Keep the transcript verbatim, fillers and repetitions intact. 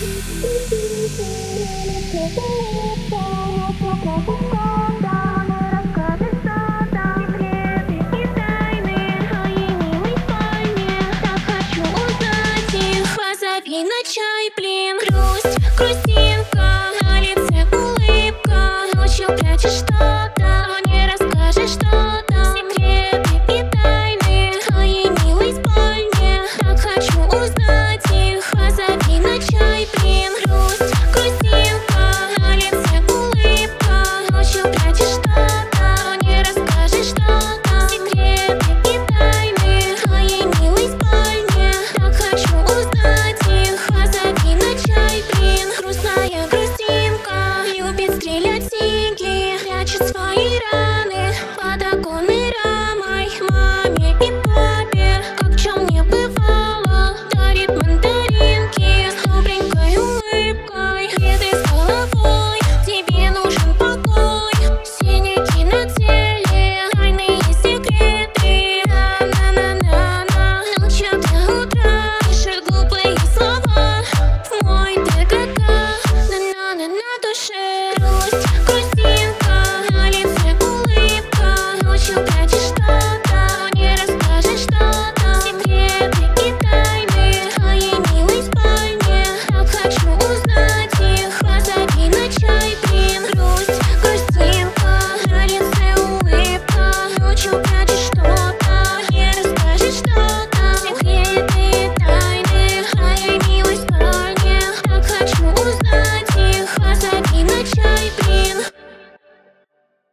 Позови на чай, блин. Грусть, грустинка, на лице улыбка. Ночью прячешь что-то, но не расскажешь что-то. Секреты и тайны твоей милой спальне. Так хочу узнать их. Позови на чай, блин. Грусть, грустинка, на лице улыбка. Ночью прячешь что-то, но не расскажешь что-то. Секреты и тайны твоей милой спальне. Так хочу узнать их. Позови на чай, блин. Грустная грустинка любит стрелять деньги, прячет свои раны под оконной рамой. Маме и папе, как в чем не бывало, дарит мандаринки с добренькой улыбкой. Еды с головой, тебе нужен покой. Синяки на теле, тайные секреты. На-на-на-на-на, ночью до утра пишет глупые слова в мой ТГК. На-на-на на душе грусть, грустинка, на лице улыбка. Ночью прячешь что-то, но не расскажешь что-то. Секреты и тайны твоей милой спальне. Так хочу узнать их. Позови на чай, блин. Грусть, грустинка, на лице улыбка. Ночью прячешь